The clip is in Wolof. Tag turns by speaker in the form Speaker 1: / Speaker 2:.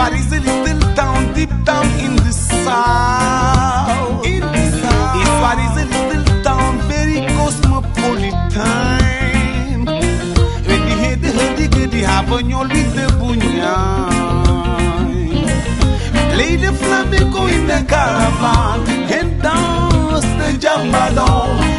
Speaker 1: What is a little town deep down in the south? In the south. If what is a little town very cosmopolitan. When you hear the hurdy-gurdy happen, you'll with the bunyan. Play the flamenco in the caravan and dance the jambalon.